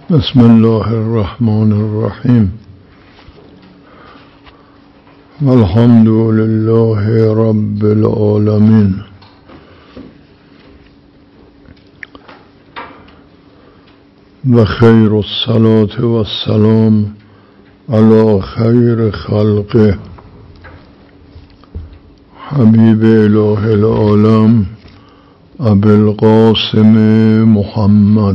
بسم الله الرحمن الرحیم والحمد لله رب العالمین و خیر الصلاة و السلام علی خیر خلقه حبیب اله العالم ابی القاسم محمد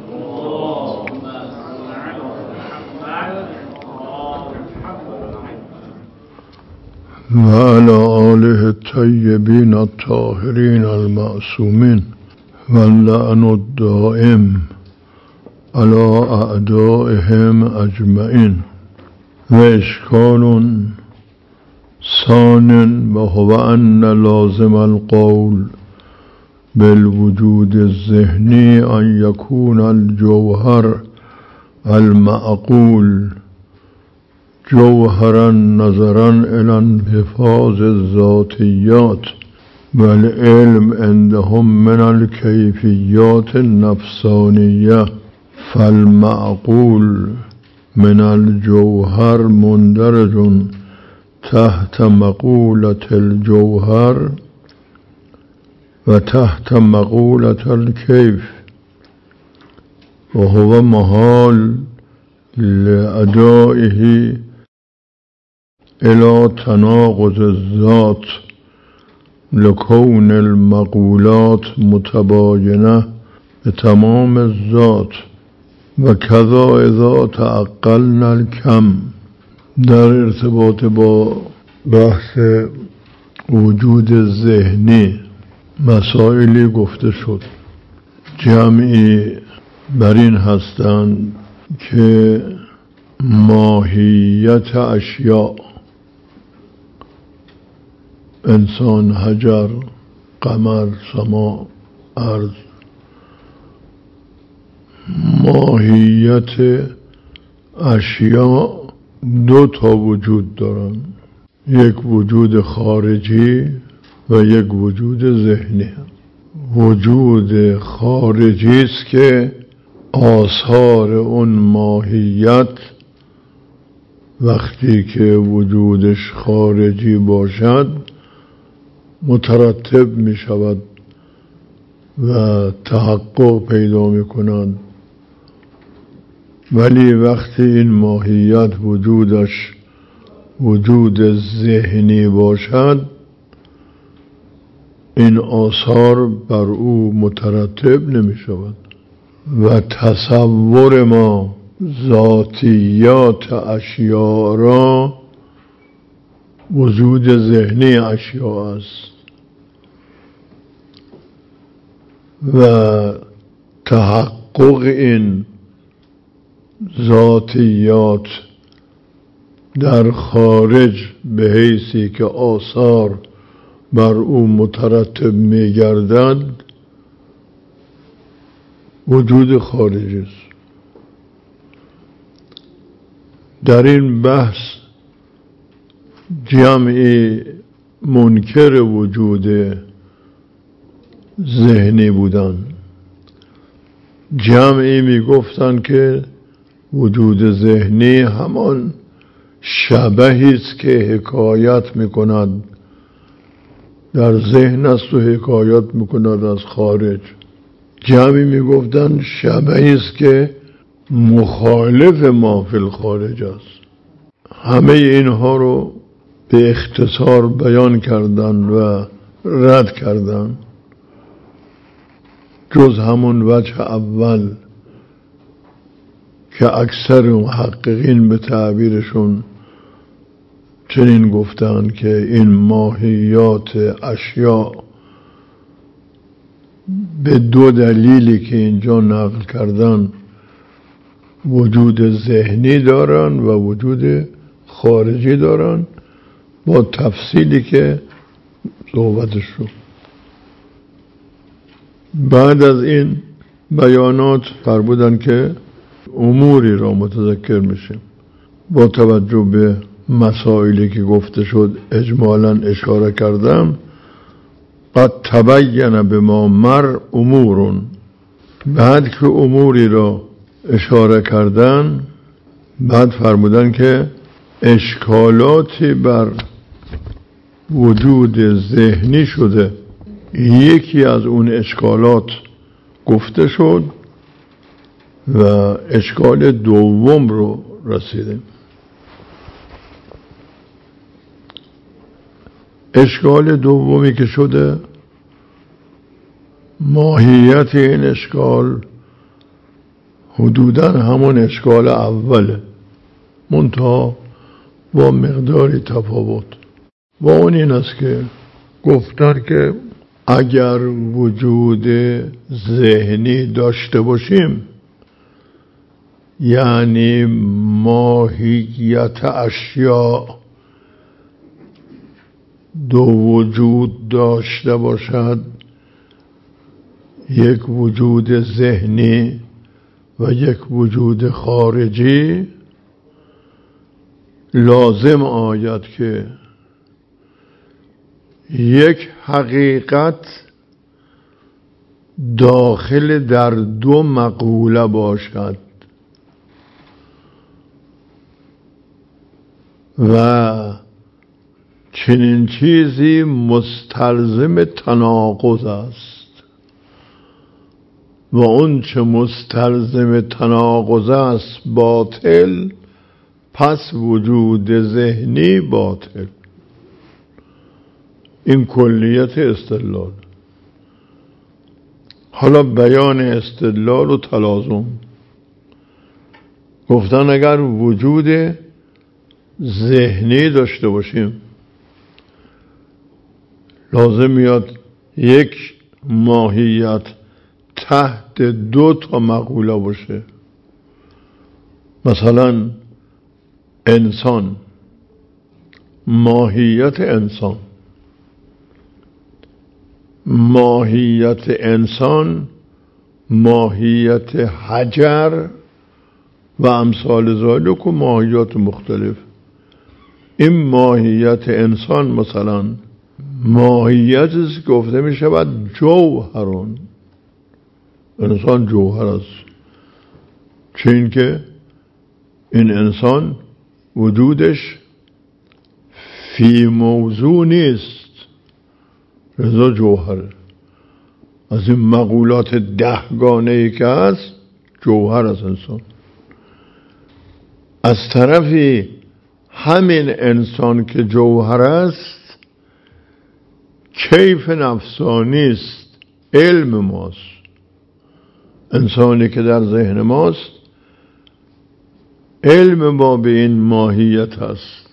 و علی آله الطیبین الطاهرین المعصومین و اللعن الدائم علی اعدائهم اجمعین و اشکال ثان و هو ان لازم القول بالوجود الذهنی ان یکون الجوهر المعقول جوهرا نظرا الى انحفاظ الذاتیات والعلم عندهم من الکیفیات النفسانیه فالمعقول من الجوهر مندرج تحت مقولة الجوهر و تحت مقولة الكيف وهو محال لأدائه الى تناقض الذات لكون المقولات متباینه بتمام الذات و کذا اذا تعقلنا الکم. در ارتباط با بحث وجود ذهنی مسائلی گفته شد. جمعی بر این هستند که ماهیت اشیاء، انسان، حجر، قمر، سما، ارض، ماهیت اشیاء دو تا وجود دارن، یک وجود خارجی و یک وجود ذهنی. وجود خارجی است که آثار اون ماهیت وقتی که وجودش خارجی باشد مترتب می شود و تحقق پیدا می کند، ولی وقتی این ماهیت وجودش وجود ذهنی باشد این آثار بر او مترتب نمی شود و تصور ما ذاتیات اشیاء را وجود ذهنی اشیاء است و تحقق این ذاتیات در خارج به حیثی که آثار بر او مترتب می گردد وجود خارجی است. در این بحث جمعی منکر وجود ذهنی بودن، جمعی می گفتن که وجود ذهنی همان شبهی است که حکایت می کند در ذهن است و حکایت می کند از خارج. جمعی می گفتن شبهی است که مخالف ما فی الخارج است. همه اینها رو به اختصار بیان کردن و رد کردن جز همون وجه اول که اکثر محققین به تعبیرشون چنین گفتن که این ماهیات اشیاء به دو دلیلی که اینجا نقل کردن وجود ذهنی دارن و وجود خارجی دارن با تفصیلی که صحبتش شد. بعد از این بیانات فرمودن که اموری را متذکر میشیم. با توجه به مسائلی که گفته شد اجمالاً اشاره کردم. قد تبین به ما مر امورون، بعد که اموری را اشاره کردن، بعد فرمودن که اشکالاتی بر وجود ذهنی شده. یکی از اون اشکالات گفته شد و اشکال دوم رو رسیدیم. اشکال دومی که شده، ماهیت این اشکال حدوداً همون اشکال اوله، منتها با مقداری تفاوت. و اون این است که گفتن که اگر وجود ذهنی داشته باشیم، یعنی ماهیت اشیاء دو وجود داشته باشد، یک وجود ذهنی و یک وجود خارجی، لازم آید که یک حقیقت داخل در دو مقوله باشد و چنین چیزی مستلزم تناقض است و اون چه مستلزم تناقض است باطل، پس وجود ذهنی باطل. این کلیت استدلال. حالا بیان استدلال و تلازم. گفتن اگر وجود ذهنی داشته باشیم، لازم میاد یک ماهیت تحت دو تا مقوله باشه. مثلا انسان، ماهیت انسان، ماهیت انسان، ماهیت حجر و امثال ذالک و ماهیت مختلف. این ماهیت انسان مثلا ماهیت است گفته می شود جوهرون. انسان جوهر است، چون که این انسان وجودش فی موضوع نیست، رضا جوهره. از این مقولات 10 گانه‌ای که هست، جوهر از انسان. از طرفی همین انسان که جوهر است، کیف نفسانی است، علم ماست. انسانی که در ذهن ماست، علم ما به این ماهیت است.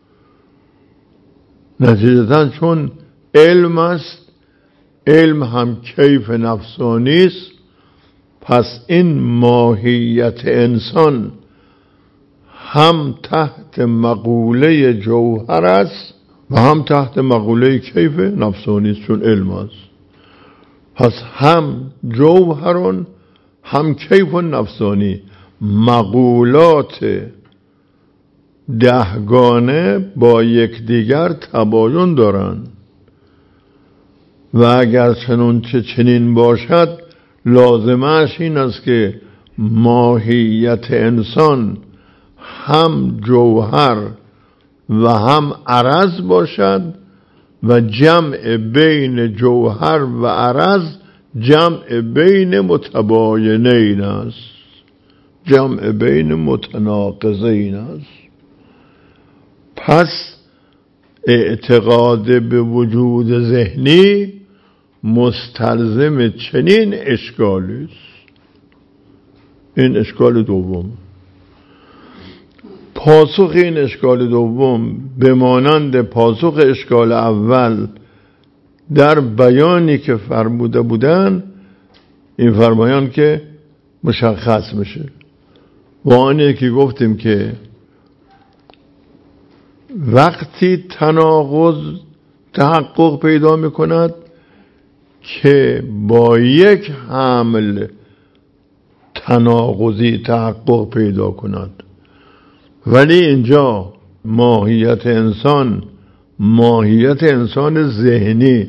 نتیجتاً چون علم است، علم هم کیف نفسانی است، پس این ماهیت انسان هم تحت مقوله جوهر است و هم تحت مقوله کیف نفسانی است، چون علم است. پس هم جوهرون هم کیف نفسانی، مقولات 10 گانه با یکدیگر تباین دارند و اگر چنین باشد، لازمش این است که ماهیت انسان هم جوهر و هم عرض باشد و جمع بین جوهر و عرض جمع بین متباینین است، جمع بین متناقضین است. پس اعتقاد به وجود ذهنی مستلزم چنین اشکالی است. این اشکال دوم. پاسخ این اشکال دوم به مانند پاسخ اشکال اول در بیانی که فرموده بودن، این فرمایان که مشخص میشه. و آنه که گفتیم که وقتی تناقض تحقق پیدا میکند که با یک حمل تناقضی تحقق پیدا کند، ولی اینجا ماهیت انسان ذهنی،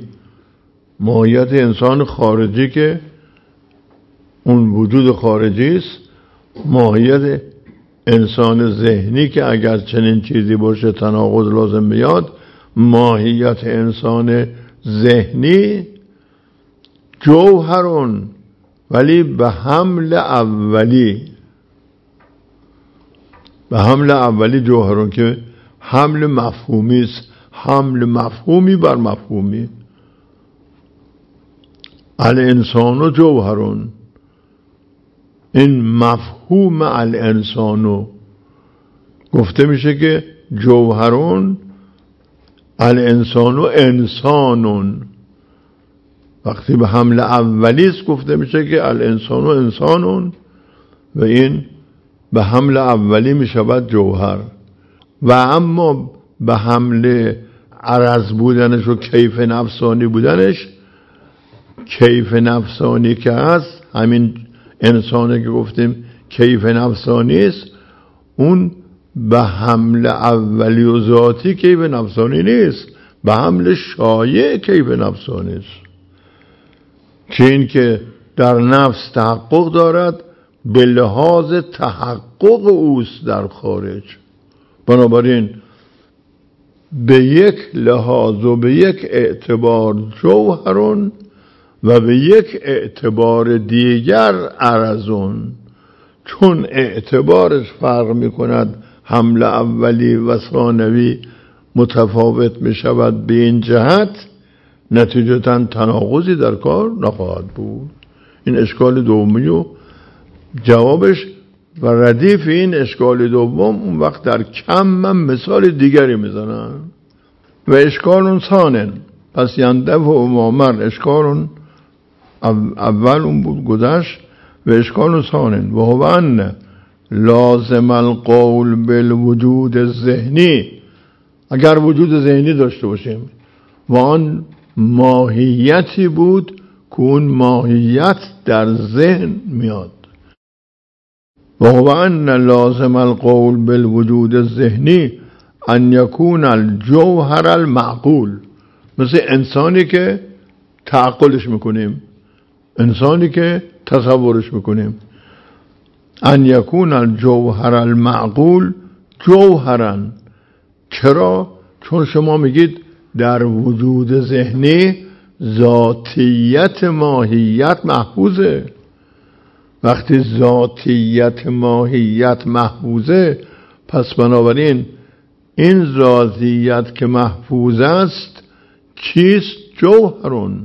ماهیت انسان خارجی که اون وجود خارجی است، ماهیت انسان ذهنی که اگر چنین چیزی باشه تناقض لازم بیاد، ماهیت انسان ذهنی جوهرون، ولی به حمل اولی جوهرون که حمل مفهومی است، حمل مفهومی بر مفهومی. الانسان جوهرون، این مفهوم الانسانو گفته میشه که جوهرون الانسانو انسانون. وقتی به حمل اولیست گفته میشه که الانسانو انسانون و این به حمل اولی میشود جوهر. و اما به حمل عرض بودنش و کیف نفسانی بودنش، کیف نفسانی که هست همین انسانه که گفتیم کیف نفسانی است، اون به حمل اولی و ذاتی کیف نفسانی نیست، به حمل شایع کیف نفسانی است که این که در نفس تحقق دارد به لحاظ تحقق اوست در خارج. بنابراین به یک لحاظ و به یک اعتبار جوهرون و به یک اعتبار دیگر عرضون. چون اعتبارش فرق می کند، حمل اولی و ثانوی متفاوت می شود، به این جهت نتیجتاً تناقضی در کار نخواهد بود. این اشکال دومی و جوابش و ردیف این اشکال دوم اون وقت در کم من مثال دیگری میزنم. و اشکال ثانن، پس ینده و امامر اشکال اول اون بود گذشت، و اشکال ثانن و هو ان لازم القول بالوجود ذهنی، اگر وجود ذهنی داشته باشیم و آن ماهیتی بود که اون ماهیت در ذهن میاد. و هو ان لازم القول بالوجود الذهنی ان یکون الجوهر المعقول، مثل انسانی که تعقلش میکنیم، انسانی که تصورش میکنیم. ان یکون الجوهر المعقول جوهرن. چرا؟ چون شما میگید در وجود ذهنی ذاتیت ماهیت محفوظه. وقتی ذاتیت ماهیت محفوظه، پس بنابراین این ذاتیت که محفوظ است چیست؟ جوهرون.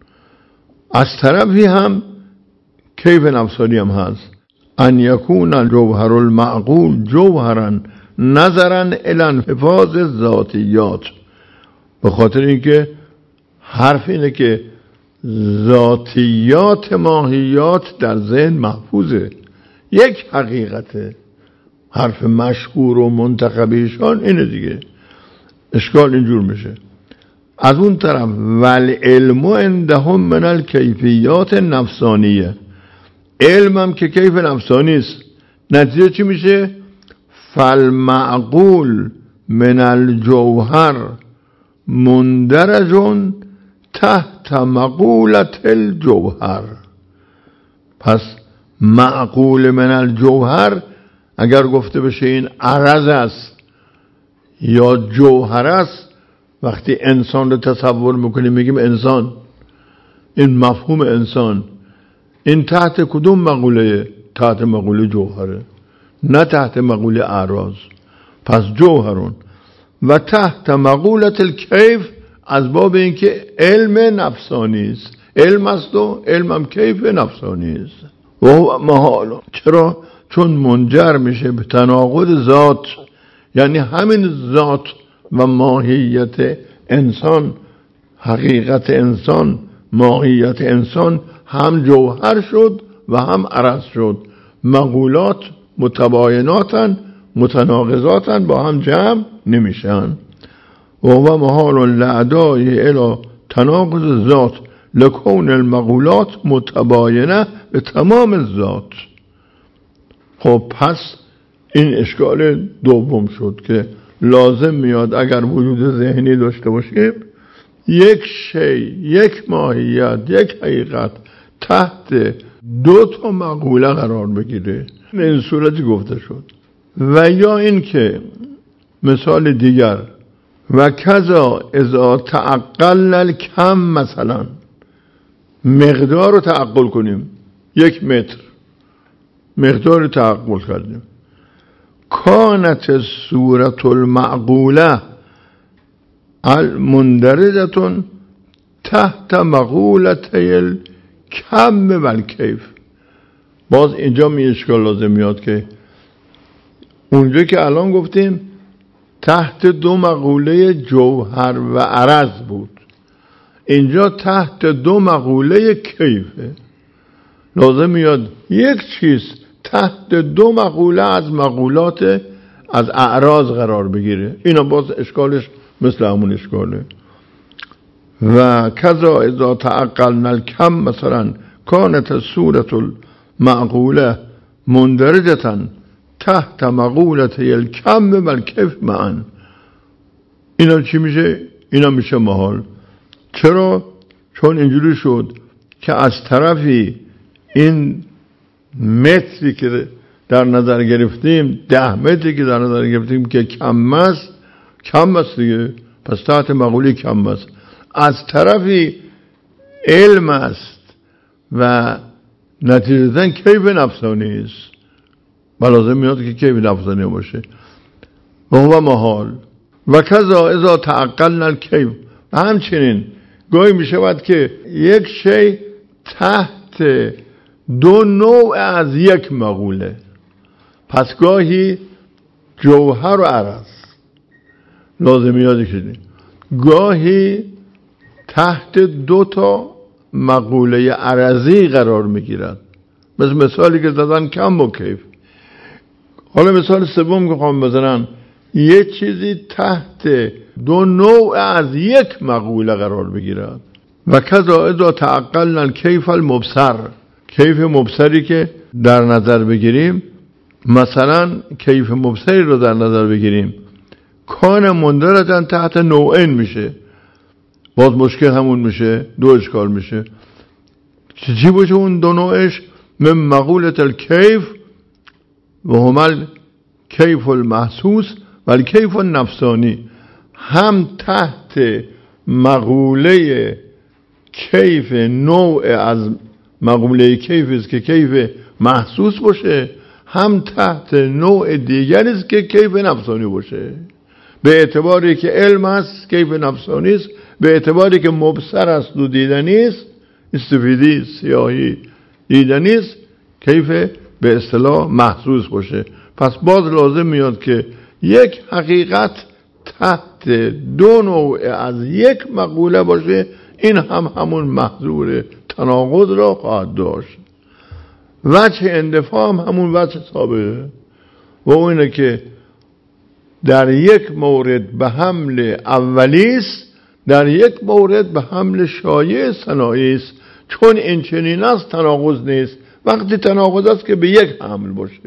از طرفی هم کیف نفسانی هم هست. ان یکون الجوهر المعقول جوهرن نظرا الی انحفاظ ذاتیات. به خاطر اینکه حرف اینه که ذاتیات ماهیات در ذهن محفوظه، یک حقیقته. حرف مشهور و منتخبیشان اینه دیگه. اشکال اینجور میشه. از اون طرف والعلم عندهم من الکیفیات نفسانیه، علم هم که کیف نفسانی است. نتیجه چی میشه؟ فالمعقول من الجوهر مندرجون تحت مقولت الجوهر. پس معقول من الجوهر اگر گفته بشه این عرض است یا جوهر است، وقتی انسان رو تصور میکنیم میگیم انسان، این مفهوم انسان، این تحت کدوم مقوله؟ تحت مقوله جوهره، نه تحت مقوله اعراض. پس جوهرون و تحت مقولت الکیف از باب اینکه علم نفسانی است. علم است و علمم کیف نفسانی است. و محال. چرا؟ چون منجر میشه به تناقض ذات، یعنی همین ذات و ماهیت انسان، حقیقت انسان، ماهیت انسان هم جوهر شد و هم عرض شد. مقولات متبایناتن، متناقضاتن، با هم جمع نمیشن. و هو محال لعدای الى تناقض ذات لکون المقولات متباینه به تمام الذات. خب پس این اشکال دوم شد که لازم میاد اگر وجود ذهنی داشته باشیم، یک شی، یک ماهیت، یک حقیقت تحت دو تا مقوله قرار بگیره. به این صورتی گفته شد. و یا این که مثال دیگر و کذا اذا تعقل الکم، مثلا مقدار رو تعقل کنیم، 1 متر مقدار رو تعقل کردیم، کانت صورت المعقوله المندرجه تحت مقولته الکم و الکیف. باز اینجا می اشکال لازم میاد که اونجا که الان گفتیم تحت 2 مقوله جوهر و عرض بود، اینجا تحت 2 مقوله کیفه. لازم میاد یک چیز تحت 2 مقوله از مقولات از اعراض قرار بگیره. اینا باز اشکالش مثل همون اشکاله. و کذا اذا تعقلنا الکم، مثلا کانت صورت المعقوله مندرجه تحت مقولته الکم و الکیف معا. اینا چی میشه؟ اینا میشه محال. چرا؟ چون اینجوری شد که از طرفی این متری که در نظر گرفتیم، 10 متری که در نظر گرفتیم که کم است دیگه، پس تحت مقوله کم است. از طرفی علم است و نتیجتاً کیف نفسانی است. لازم میاد که کیف نفسانی باشه و هو محال. و کذا اذا تعقلنا الکیف، و همچنین گاهی می شود که یک شی تحت 2 نوع از 1 مقوله، پس گاهی جوهر و عرض لازم یاد شدیم، گاهی تحت 2 تا مقوله عرضی قرار می گیرد، مثالی که زدن کم و کیف. حالا مثال سوم که خواهم بزنم، یه چیزی تحت 2 نوع از 1 مقوله قرار بگیرد. و کذا اذا تعقلنا الکیف المبصر، کیف مبصری که در نظر بگیریم، مثلا کیف مبصری رو در نظر بگیریم، کان مندرجن تحت نوعین میشه، باز مشکل همون میشه، 2 اشکال میشه. چی باشه اون 2 نوعش؟ من مقولت الکیف و همال کیف المحسوس و الکیف النفسانی، هم تحت مقوله کیف نوع از مقوله کیف است که کیف محسوس باشه، هم تحت نوع دیگری است که کیف نفسانی باشه. به اعتباری که علم است کیف نفسانی است، به اعتباری که مبصر است و دیدنی است، استفیدی سیاهی دیدنی است، کیف به اصطلاح محسوس باشه. پس باز لازم میاد که یک حقیقت تحت 2 نوع از 1 مقوله باشه. این هم همون محظور تناقض را خواهد داشت. وجه اندفاع هم همون وجه سابقه و اونه که در 1 مورد به حمل اولی است، در 1 مورد به حمل شایع ثنایی است. چون این چنین است تناقض نیست. وقتی تناقض است که به 1 حمل باشه.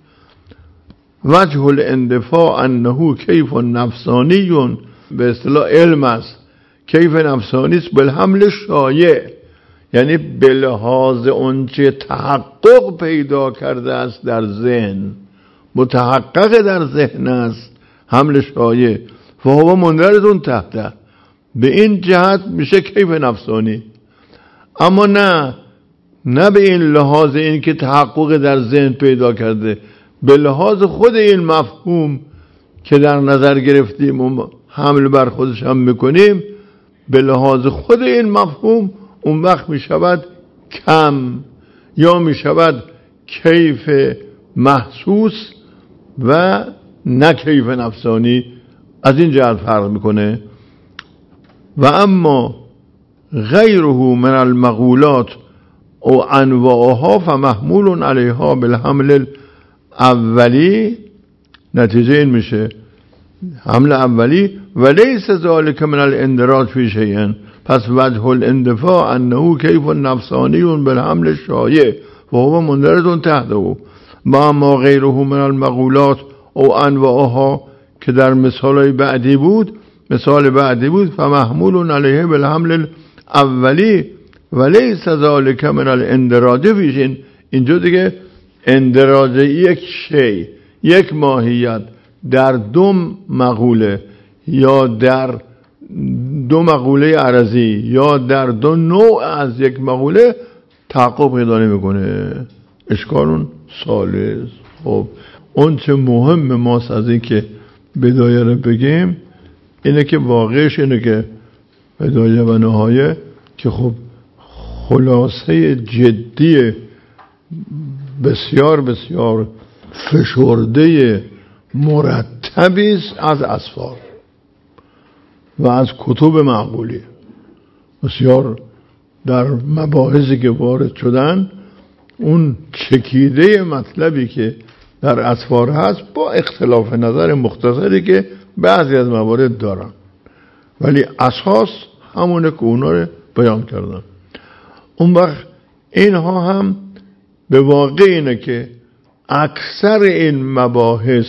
وجه الاندفاع انه کیف نفسانی، به اصطلاح علم است کیف نفسانی است بالحمل شایع، یعنی به لحاظ اونچه تحقق پیدا کرده است در ذهن، متحقق در ذهن است، حمل شایع فهو مندرج تحته، به این جهت میشه کیف نفسانی. اما نه به این لحاظ این که تحقق در ذهن پیدا کرده، به لحاظ خود این مفهوم که در نظر گرفتیم و حمل بر خودش هم میکنیم، به لحاظ خود این مفهوم اون وقت میشود کم یا میشود کیف محسوس و نه کیف نفسانی. از این جهت فرق میکنه. و اما غیره من المقولات او انواعها فمحمول علیها بالحمل اولی، نتیجه این میشه حمل اولی ولیس ذالک من الاندراج فی شیئا. پس وجه الاندفاع انه کیف نفسانی بالحمل شایع و هو مندرج تحته. و اما غیره من المقولات او انواعها که در مثال بعدی بود فمحمول علیه بالحمل اولی ولیس ذالک من الاندراج فیشین. اینجا دیگه اندراج یک شی، یک ماهیت در دو مقوله یا در دو مقوله عرضی یا در دو نوع از یک مقوله تعقب پیدا نمیکنه. اشکالون ثالث. خب اون چه مهم ماست از این که بدایه رو بگیم اینه که واقعش اینه که بدایه و نهایه که خب خلاصه جدی بسیار بسیار فشرده مرتبی است از اسفار و از کتب معقولی. بسیار در مباحثی که وارد شدن اون چکیده مطلبی که در اسفار هست با اختلاف نظر مختصری که بعضی از موارد دارن، ولی اساس همونه که اونا رو بیان کردن. اون وقت اینها هم به واقع اینه که اکثر این مباحث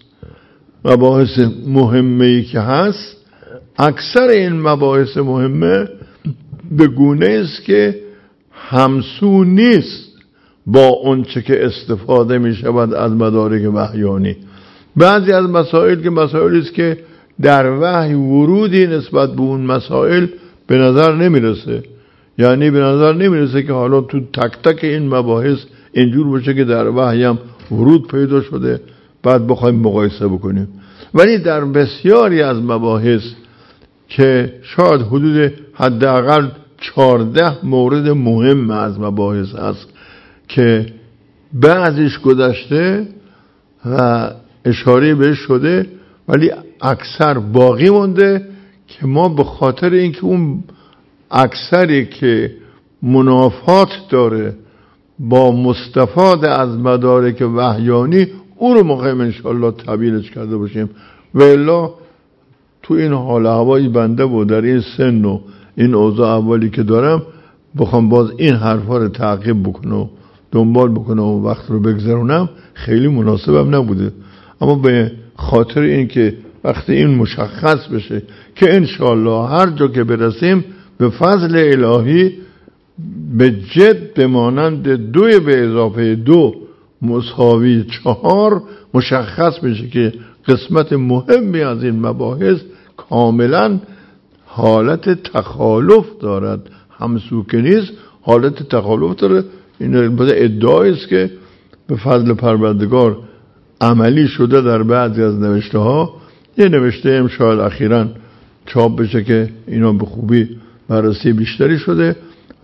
مهمه‌ای که هست، اکثر این مباحث مهمه به گونه است که همسو نیست با اون چه که استفاده می شود از مدارک وحیانی. بعضی از مسائل که مسائلی است که در وحی ورودی نسبت به اون مسائل به نظر نمیرسه، یعنی به نظر نمیرسه که حالا تو تک تک این مباحث اینجور باشه که در وحی هم ورود پیدا شده بعد بخوایم مقایسه بکنیم. ولی در بسیاری از مباحث که شاید حدود حداقل 14 مورد مهم از مباحث هست که بعضیش گذشته و اشاره بهش شده ولی اکثر باقی مونده که ما به خاطر اینکه اون اکثری که منافات داره با مستفاد از مدارک وحیانی اون رو مقیم انشاءالله تعبیرش کرده باشیم. و الا تو این حال هوایی بنده و در این سن و این اوضاع اولی که دارم بخوام باز این حرفا رو تعقیب بکنم و دنبال بکنم و وقت رو بگذرونم خیلی مناسبم نبوده. اما به خاطر این که وقتی این مشخص بشه که انشاءالله هر جا که برسیم به فضل الهی به جد مانند 2 به اضافه 2 مساوی 4 مشخص بشه که قسمت مهمی از این مباحث کاملا حالت تخالف دارد، همسو که نیست، حالت تخالف داره. این ادعایی است که به فضل پروردگار عملی شده در بعضی از نوشته ها. یه نوشته هم شاید اخیراً چاپ بشه که اینا به خوبی بررسی بیشتری شده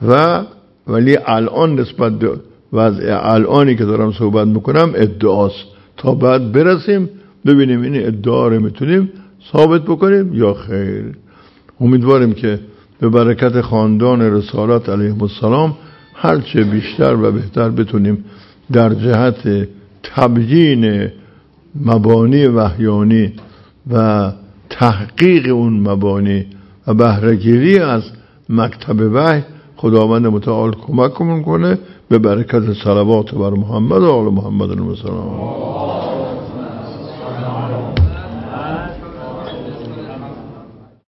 ولی الان نسبت به وضع الانی که دارم صحبت میکنم ادعاست. تا بعد برسیم ببینیم این ادعا رو میتونیم ثابت بکنیم یا خیر. امیدواریم که به برکت خاندان رسالت علیهم السلام هرچه بیشتر و بهتر بتونیم در جهت تبیین مبانی وحیانی و تحقیق اون مبانی و بهره‌گیری از مکتب وحی خداوند متعال کمک کنه به برکت صلوات بر محمد و آل محمد علیه السلام.